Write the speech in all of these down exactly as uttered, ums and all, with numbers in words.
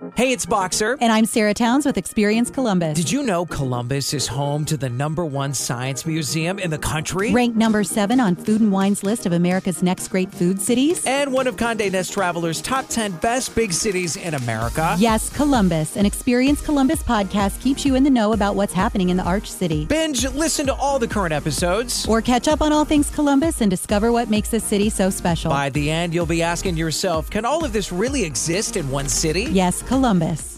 Hey, it's Boxer. And I'm Sarah Towns with Experience Columbus. Did you know Columbus is home to the number one science museum in the country? Ranked number seven on Food and Wine's list of America's next great food cities. And one of Condé Nast Traveler's top ten best big cities in America. Yes, Columbus. An Experience Columbus podcast keeps you in the know about what's happening in the Arch City. Binge, listen to all the current episodes. Or catch up on all things Columbus and discover what makes this city so special. By the end, you'll be asking yourself, can all of this really exist in one city? Yes, Columbus.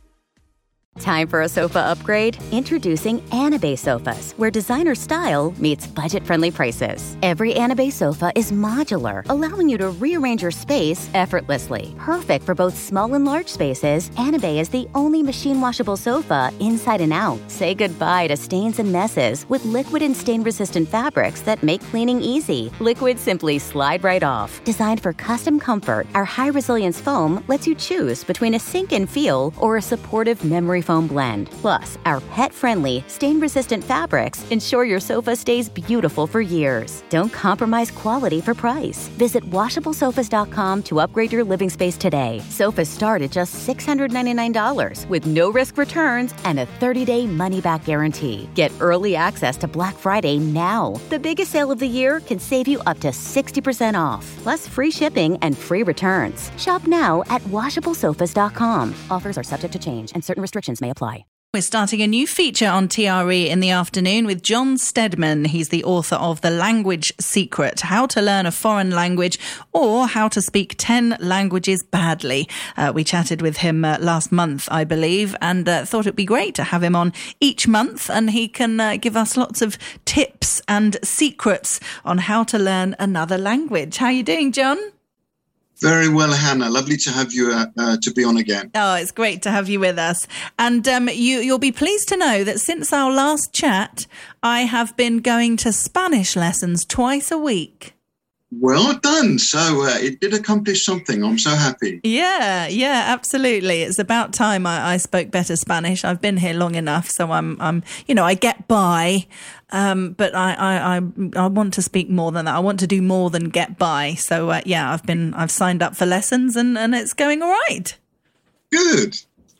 Time for a sofa upgrade? Introducing Anabay Sofas, where designer style meets budget-friendly prices. Every Anabay sofa is modular, allowing you to rearrange your space effortlessly. Perfect for both small and large spaces, Anabay is the only machine-washable sofa inside and out. Say goodbye to stains and messes with liquid and stain-resistant fabrics that make cleaning easy. Liquids simply slide right off. Designed for custom comfort, our high-resilience foam lets you choose between a sink-in feel or a supportive memory foam blend. Plus, our pet-friendly, stain-resistant fabrics ensure your sofa stays beautiful for years. Don't compromise quality for price. Visit washable sofas dot com to upgrade your living space today. Sofas start at just six hundred ninety-nine dollars with no-risk returns and a thirty-day money-back guarantee. Get early access to Black Friday now. The biggest sale of the year can save you up to sixty percent off, plus free shipping and free returns. Shop now at washable sofas dot com. Offers are subject to change and certain restrictions may apply. We're starting a new feature on T R E in the afternoon with John Steadman. He's the author of The Language Secret, How to Learn a Foreign Language or How to Speak ten Languages Badly. Uh, we chatted with him uh, last month, I believe, and uh, thought it'd be great to have him on each month, and he can uh, give us lots of tips and secrets on how to learn another language. How are you doing, John? Very well, Hannah. Lovely to have you uh, uh, to be on again. Oh, it's great to have you with us. And um, you, you'll be pleased to know that since our last chat, I have been going to Spanish lessons twice a week. Well done. So uh, it did accomplish something. I'm so happy. Yeah, yeah, absolutely. It's about time I, I spoke better Spanish. I've been here long enough, so I'm, I'm, you know, I get by. Um, but I, I, I, I want to speak more than that. I want to do more than get by. So uh, yeah, I've been, I've signed up for lessons, and, and it's going all right. Good.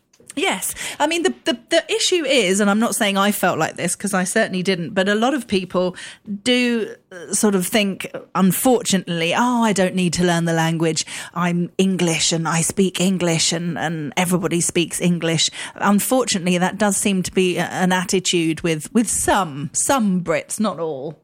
Yes. I mean, the, the, the issue is, and I'm not saying I felt like this because I certainly didn't, but a lot of people do sort of think, unfortunately, oh, I don't need to learn the language. I'm English and I speak English and, and everybody speaks English. Unfortunately, that does seem to be an attitude with, with some, some Brits, not all.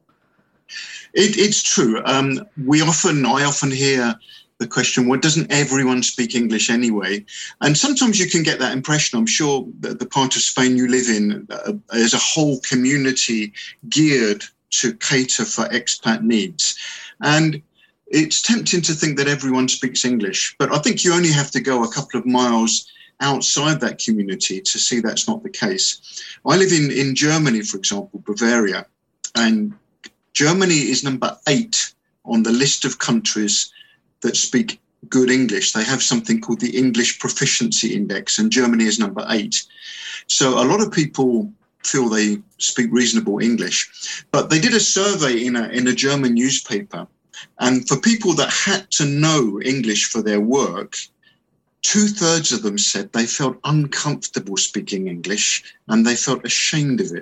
It, it's true. Um, we often, I often hear the question, well, doesn't everyone speak English anyway? And sometimes you can get that impression. I'm sure that the part of Spain you live in, uh, there's a whole community geared to cater for expat needs. And it's tempting to think that everyone speaks English, but I think you only have to go a couple of miles outside that community to see that's not the case. I live in, in Germany, for example, Bavaria, and Germany is number eight on the list of countries that speak good English. They have something called the English Proficiency Index, and Germany is number eight. So a lot of people feel they speak reasonable English. But they did a survey in a in a German newspaper, and for people that had to know English for their work, two-thirds of them said they felt uncomfortable speaking English and they felt ashamed of it.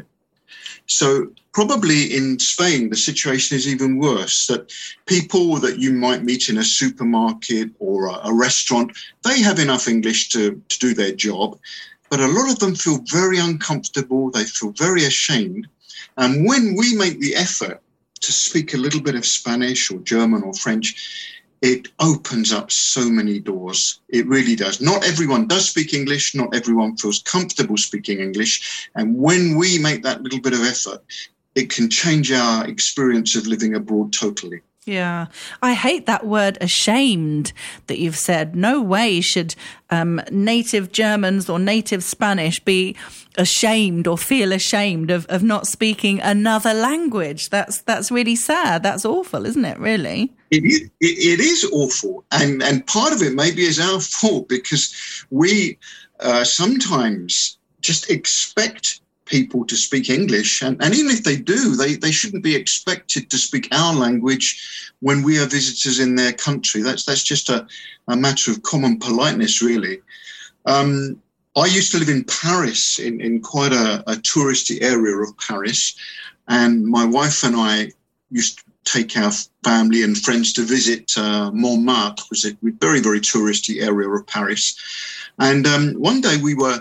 So probably in Spain, the situation is even worse, that people that you might meet in a supermarket or a, a restaurant, they have enough English to, to do their job, but a lot of them feel very uncomfortable, they feel very ashamed. And when we make the effort to speak a little bit of Spanish or German or French, it opens up so many doors. It really does. Not everyone does speak English. Not everyone feels comfortable speaking English. And when we make that little bit of effort, it can change our experience of living abroad totally. Yeah. I hate that word ashamed that you've said. No way should um, native Germans or native Spanish be ashamed or feel ashamed of, of not speaking another language. That's that's really sad. That's awful, isn't it, really? It is, it, it is awful. And, and part of it maybe is our fault, because we uh, sometimes just expect people to speak English. And, and even if they do, they, they shouldn't be expected to speak our language when we are visitors in their country. That's that's just a, a matter of common politeness, really. Um, I used to live in Paris, in, in quite a, a touristy area of Paris, and my wife and I used to take our family and friends to visit uh, Montmartre, which was a very, very touristy area of Paris. And um, one day we were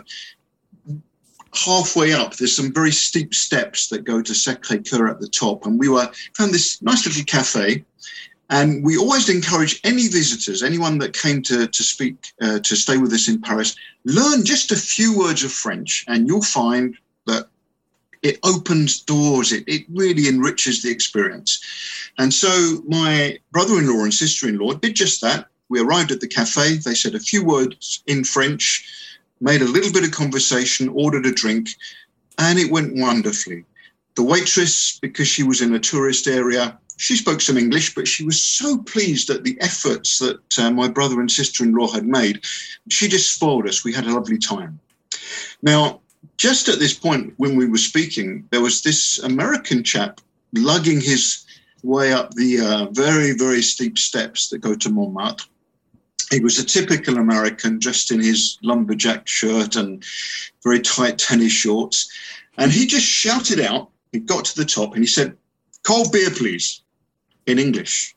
halfway up. There's some very steep steps that go to Sacré-Cœur at the top, and we were found this nice little cafe. And we always encourage any visitors, anyone that came to, to speak, uh, to stay with us in Paris, learn just a few words of French, and you'll find that it opens doors. It, it really enriches the experience. And so my brother-in-law and sister-in-law did just that. We arrived at the cafe. They said a few words in French, made a little bit of conversation, ordered a drink, and it went wonderfully. The waitress, because she was in a tourist area, she spoke some English, but she was so pleased at the efforts that uh, my brother and sister-in-law had made. She just spoiled us. We had a lovely time. Now, just at this point when we were speaking, there was this American chap lugging his way up the uh, very, very steep steps that go to Montmartre. He was a typical American, dressed in his lumberjack shirt and very tight tennis shorts. And he just shouted out, he got to the top and he said, "Cold beer, please," in English.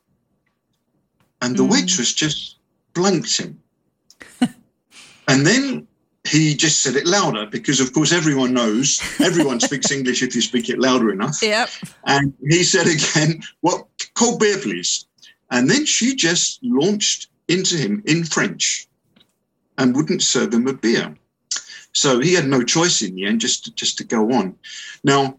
And the mm. waitress just blanked him. And then he just said it louder because, of course, everyone knows, everyone speaks English if you speak it louder enough. Yep. And he said again, "What? Cold beer, please." And then she just launched into him in French and wouldn't serve him a beer. So he had no choice in the end, just to, just to go on. Now,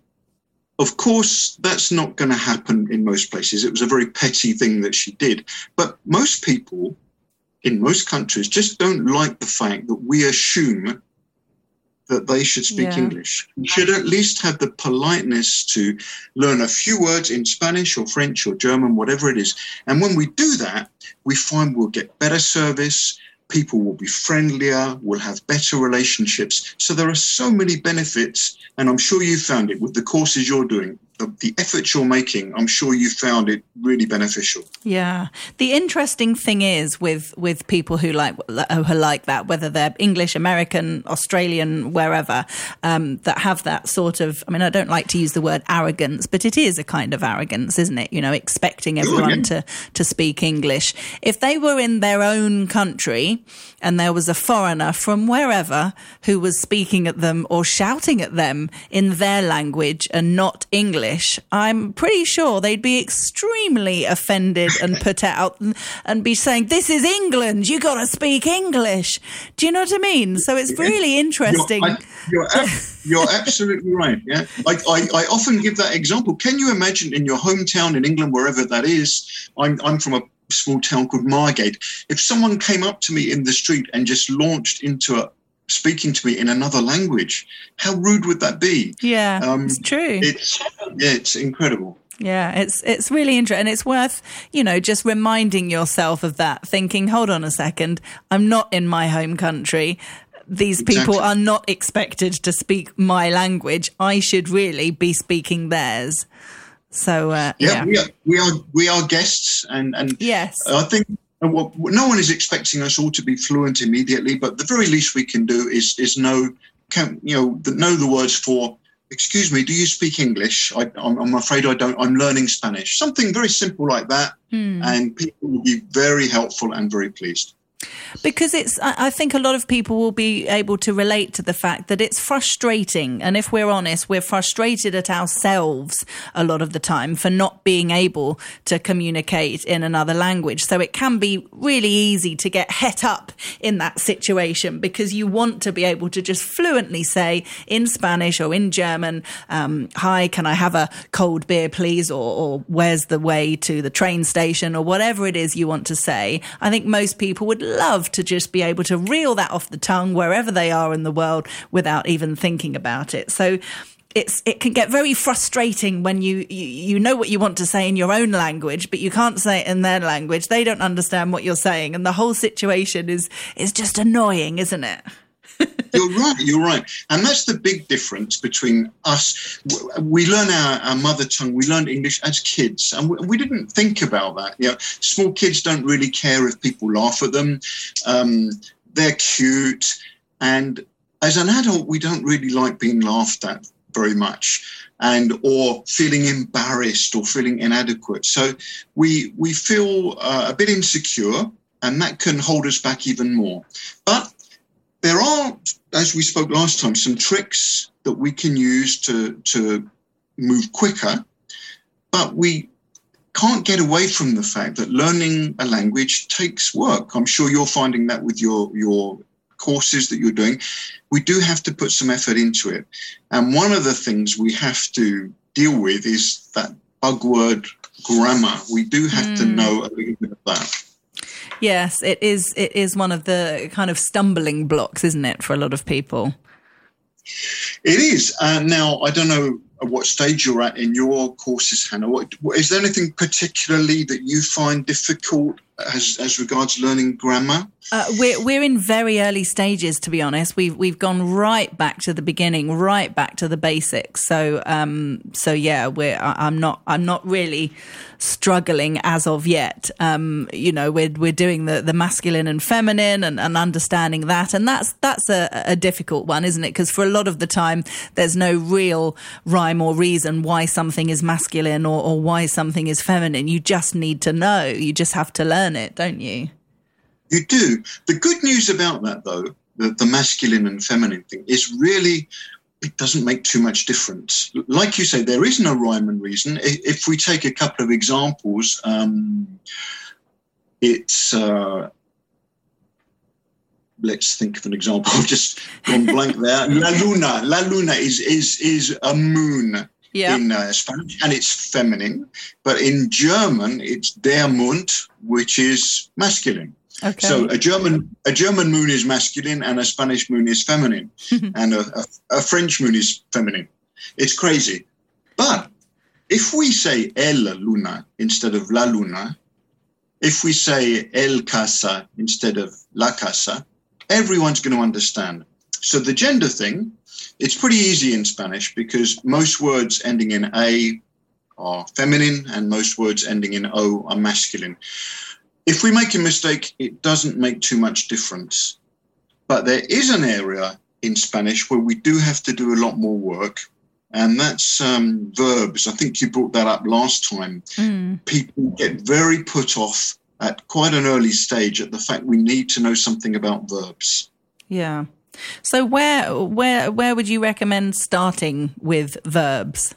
of course, that's not going to happen in most places. It was a very petty thing that she did. But most people in most countries just don't like the fact that we assume that they should speak yeah. English. You should at least have the politeness to learn a few words in Spanish or French or German, whatever it is. And when we do that, we find we'll get better service, people will be friendlier, we'll have better relationships. So there are so many benefits, and I'm sure you found it with the courses you're doing. The, the efforts you're making, I'm sure you found it really beneficial. Yeah. The interesting thing is with, with people who like who are like that, whether they're English, American, Australian, wherever, um, that have that sort of, I mean, I don't like to use the word arrogance, but it is a kind of arrogance, isn't it? You know, expecting everyone oh, yeah. to, to speak English. If they were in their own country and there was a foreigner from wherever who was speaking at them or shouting at them in their language and not English, I'm pretty sure they'd be extremely offended and put out and, and be saying, "This is England, you got to speak English." Do you know what I mean? So it's really interesting. You're, I, you're, ab- you're absolutely right. Yeah, I, I, I often give that example. Can you imagine in your hometown in England, wherever that is? I'm, I'm from a small town called Margate. If someone came up to me in the street and just launched into a speaking to me in another language, how rude would that be? Yeah, um, it's true. It's yeah, it's incredible. Yeah, it's it's really interesting. And it's worth, you know, just reminding yourself of that, thinking, hold on a second, I'm not in my home country. These people exactly. are not expected to speak my language. I should really be speaking theirs. So uh, yeah, yeah, we are we are we are guests, and and yes, I think. Well, no one is expecting us all to be fluent immediately, but the very least we can do is is know, can, you know, know the words for. Excuse me, do you speak English? I, I'm, I'm afraid I don't. I'm learning Spanish. Something very simple like that, hmm. and people will be very helpful and very pleased. Because it's, I think a lot of people will be able to relate to the fact that it's frustrating. And if we're honest, we're frustrated at ourselves a lot of the time for not being able to communicate in another language. So it can be really easy to get het up in that situation because you want to be able to just fluently say in Spanish or in German, um, "Hi, can I have a cold beer, please?" Or, or "Where's the way to the train station?" or whatever it is you want to say. I think most people would love to just be able to reel that off the tongue wherever they are in the world without even thinking about it. So it's it can get very frustrating when you, you you know what you want to say in your own language, but you can't say it in their language. They don't understand what you're saying, and the whole situation is is just annoying, isn't it? You're right, you're right. And that's the big difference between us. We learn our, our mother tongue, we learn English as kids, and we, we didn't think about that. You know, small kids don't really care if people laugh at them. Um, they're cute. And as an adult, we don't really like being laughed at very much, and or feeling embarrassed or feeling inadequate. So we we feel uh, a bit insecure, and that can hold us back even more. But there are, as we spoke last time, some tricks that we can use to to move quicker, but we can't get away from the fact that learning a language takes work. I'm sure you're finding that with your your courses that you're doing. We do have to put some effort into it. And one of the things we have to deal with is that bug word grammar. We do have mm. to know a little bit of that. Yes, it is. It is one of the kind of stumbling blocks, isn't it, for a lot of people? It is. Uh, now, I don't know at what stage you're at in your courses, Hannah. What, what, is there anything particularly that you find difficult as, as regards learning grammar? Uh, we're we're in very early stages, to be honest. We've we've gone right back to the beginning, right back to the basics. So um so yeah, we're I'm not I'm not really struggling as of yet. Um, you know, we're we're doing the, the masculine and feminine and, and understanding that, and that's that's a, a difficult one, isn't it? Because for a lot of the time, there's no real rhyme or reason why something is masculine or, or why something is feminine. You just need to know. You just have to learn it, don't you? You do. The good news about that, though, the, the masculine and feminine thing, is really it doesn't make too much difference. Like you say, there is no rhyme and reason. If we take a couple of examples, um, it's, uh, let's think of an example. I've just gone blank there. La luna. La luna is, is, is a moon. Yeah. In uh, Spanish, and it's feminine. But in German, it's der Mond, which is masculine. Okay. So a German a German moon is masculine and a Spanish moon is feminine, and a, a, a French moon is feminine. It's crazy. But if we say el luna instead of la luna, if we say el casa instead of la casa, everyone's going to understand. So the gender thing, it's pretty easy in Spanish because most words ending in A are feminine and most words ending in O are masculine. If we make a mistake, it doesn't make too much difference. But there is an area in Spanish where we do have to do a lot more work, and that's um, verbs. I think you brought that up last time. Mm. People get very put off at quite an early stage at the fact we need to know something about verbs. Yeah. So where where where would you recommend starting with verbs?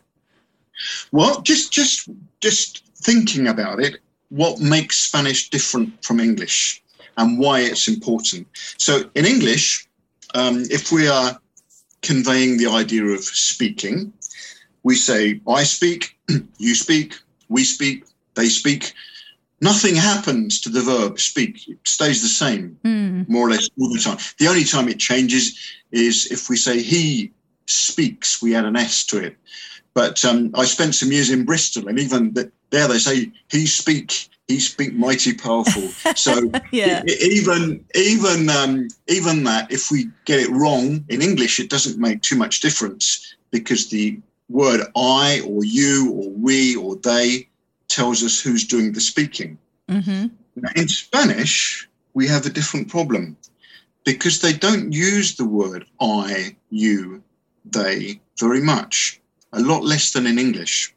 Well, just just just thinking about it, what makes Spanish different from English and why it's important. So in English, um, if we are conveying the idea of speaking, we say, I speak, you speak, we speak, they speak. Nothing happens to the verb speak. It stays the same, mm. more or less all the time. The only time it changes is if we say he speaks, we add an S to it. But um, I spent some years in Bristol, and even th- there they say, he speak, he speak mighty powerful. So yeah. even even um, even that, if we get it wrong in English, it doesn't make too much difference because the word I or you or we or they tells us who's doing the speaking. Mm-hmm. Now, in Spanish, we have a different problem because they don't use the word I, you, they very much. A lot less than in English.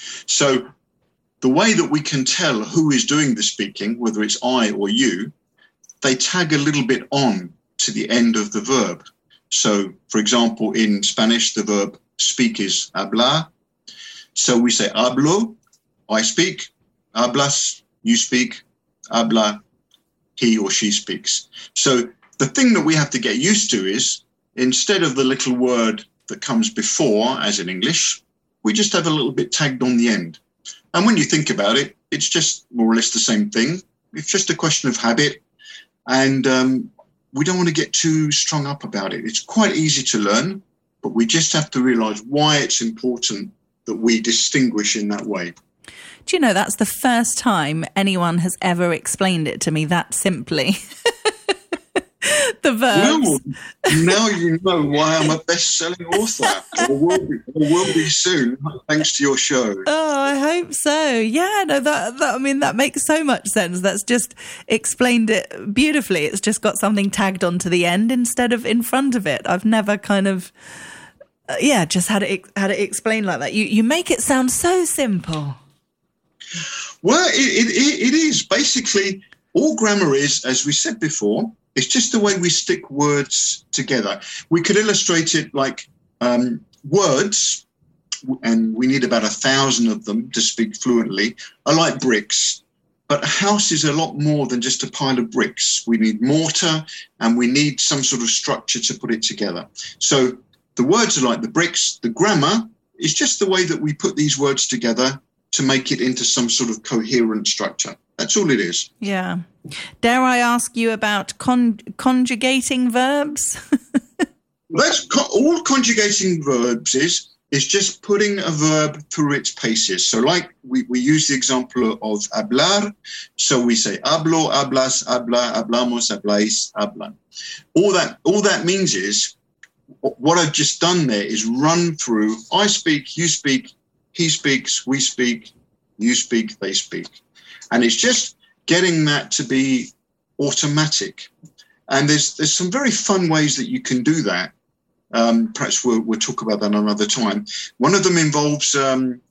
So the way that we can tell who is doing the speaking, whether it's I or you, they tag a little bit on to the end of the verb. So, for example, in Spanish, the verb speak is hablar. So we say hablo, I speak, hablas, you speak, habla, he or she speaks. So the thing that we have to get used to is instead of the little word that comes before, as in English, we just have a little bit tagged on the end. And when you think about it, it's just more or less the same thing. It's just a question of habit. And um, we don't want to get too strung up about it. It's quite easy to learn, but we just have to realise why it's important that we distinguish in that way. Do you know, that's the first time anyone has ever explained it to me that simply. the verbs. Well, now you know why I'm a best-selling author, or will be, or will be soon, thanks to your show. Oh, I hope so. Yeah, no, that, that I mean, that makes so much sense. That's just explained it beautifully. It's just got something tagged onto the end instead of in front of it. I've never kind of, uh, yeah, just had it had it explained like that. You you make it sound so simple. Well, it, it, it is. Basically, all grammar is, as we said before, it's just the way we stick words together. We could illustrate it like um, words, and we need about a thousand of them to speak fluently, are like bricks. But a house is a lot more than just a pile of bricks. We need mortar, and we need some sort of structure to put it together. So the words are like the bricks. The grammar is just the way that we put these words together to make it into some sort of coherent structure. That's all it is. Yeah. Dare I ask you about con- conjugating verbs? That's co- all conjugating verbs is, is just putting a verb through its paces. So like we, we use the example of hablar. So we say hablo, hablas, habla, hablamos, habláis, hablan. All that, all that means is what I've just done there is run through I speak, you speak, he speaks, we speak, you speak, they speak. And it's just getting that to be automatic. And there's there's some very fun ways that you can do that. Um, perhaps we'll, we'll talk about that another time. One of them involves um,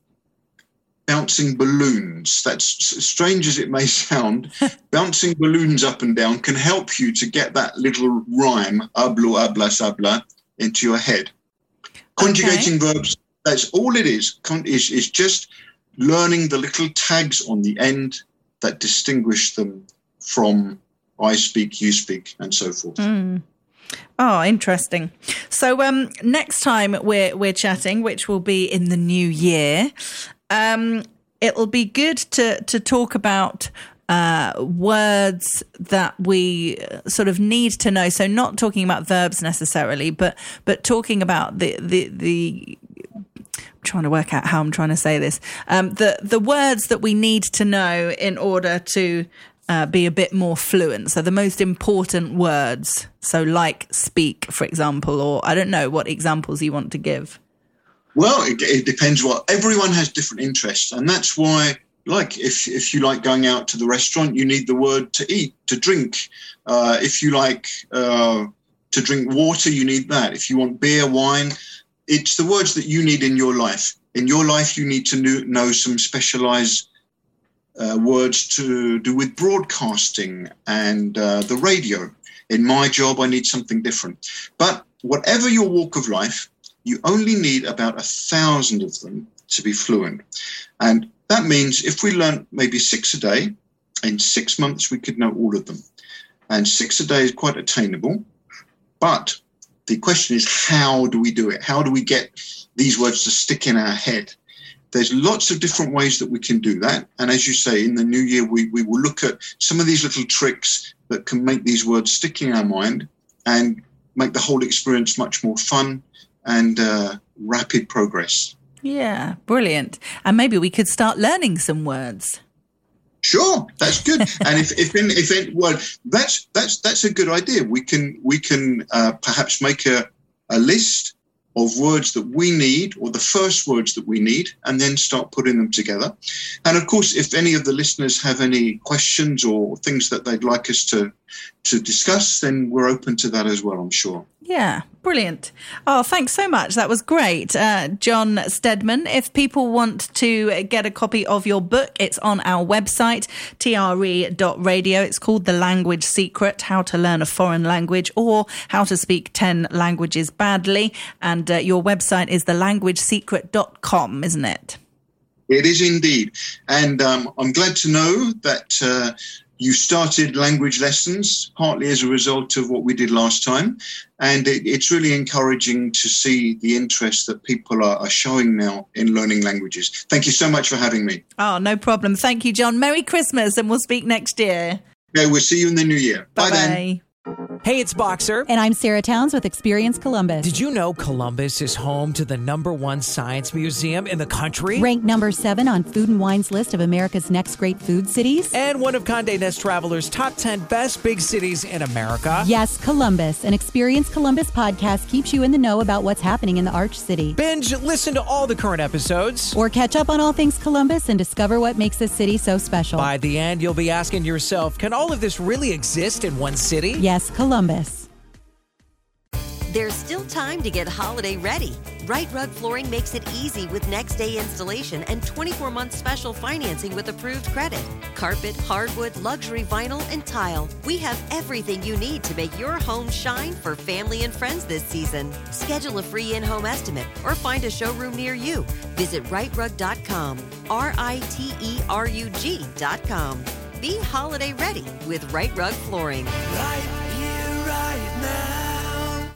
bouncing balloons. That's as strange as it may sound. Bouncing balloons up and down can help you to get that little rhyme, hablo, hablas, habla, into your head. Conjugating okay. verbs, that's all it is. Con- is, is just learning the little tags on the end that distinguish them from I speak, you speak, and so forth. Mm. Oh, interesting. So um, next time we're we're chatting, which will be in the new year, um, it'll be good to to talk about uh, words that we sort of need to know. So not talking about verbs necessarily, but but talking about the the the. I'm trying to work out how I'm trying to say this. Um, the the words that we need to know in order to uh, be a bit more fluent. So the most important words. So like speak, for example, or I don't know what examples you want to give. Well, it, it depends. What everyone has different interests, and that's why. Like if if you like going out to the restaurant, you need the word to eat, to drink. Uh, if you like uh, to drink water, you need that. If you want beer, wine. It's the words that you need in your life. In your life, you need to know, know some specialized uh, words to do with broadcasting and uh, the radio. In my job, I need something different. But whatever your walk of life, you only need about a thousand of them to be fluent. And that means if we learn maybe six a day, in six months, we could know all of them. And six a day is quite attainable. But the question is, how do we do it? How do we get these words to stick in our head? There's lots of different ways that we can do that. And as you say, in the new year, we, we will look at some of these little tricks that can make these words stick in our mind and make the whole experience much more fun and uh, rapid progress. Yeah, brilliant. And maybe we could start learning some words. Sure, that's good. And if if in if in, well, that's that's that's a good idea. We can we can uh, perhaps make a, a list of words that we need, or the first words that we need, and then start putting them together. And of course, if any of the listeners have any questions or things that they'd like us to to discuss, then we're open to that as well, I'm sure. Yeah, brilliant. Oh, thanks so much. That was great. Uh, John Steadman, if people want to get a copy of your book, it's on our website, T R E dot radio. It's called The Language Secret, How to Learn a Foreign Language or How to Speak ten Languages Badly. And uh, your website is the language secret dot com, isn't it? It is indeed. And um, I'm glad to know that uh, you started language lessons partly as a result of what we did last time. And it, it's really encouraging to see the interest that people are, are showing now in learning languages. Thank you so much for having me. Oh, no problem. Thank you, John. Merry Christmas, and we'll speak next year. Okay, we'll see you in the new year. Bye-bye. Bye then. Hey, it's Boxer. And I'm Sarah Towns with Experience Columbus. Did you know Columbus is home to the number one science museum in the country? Ranked number seven on Food and Wine's list of America's next great food cities. And one of Condé Nast Traveler's top ten best big cities in America. Yes, Columbus. An Experience Columbus podcast keeps you in the know about what's happening in the Arch City. Binge, listen to all the current episodes. Or catch up on all things Columbus and discover what makes this city so special. By the end, you'll be asking yourself, can all of this really exist in one city? Yes, Columbus. There's still time to get holiday ready. Right Rug Flooring makes it easy with next day installation and twenty-four month special financing with approved credit. Carpet, hardwood, luxury vinyl, and tile. We have everything you need to make your home shine for family and friends this season. Schedule a free in-home estimate or find a showroom near you. Visit right rug dot com, R I T E R U G dot com. Be holiday ready with Right Rug Flooring. Right.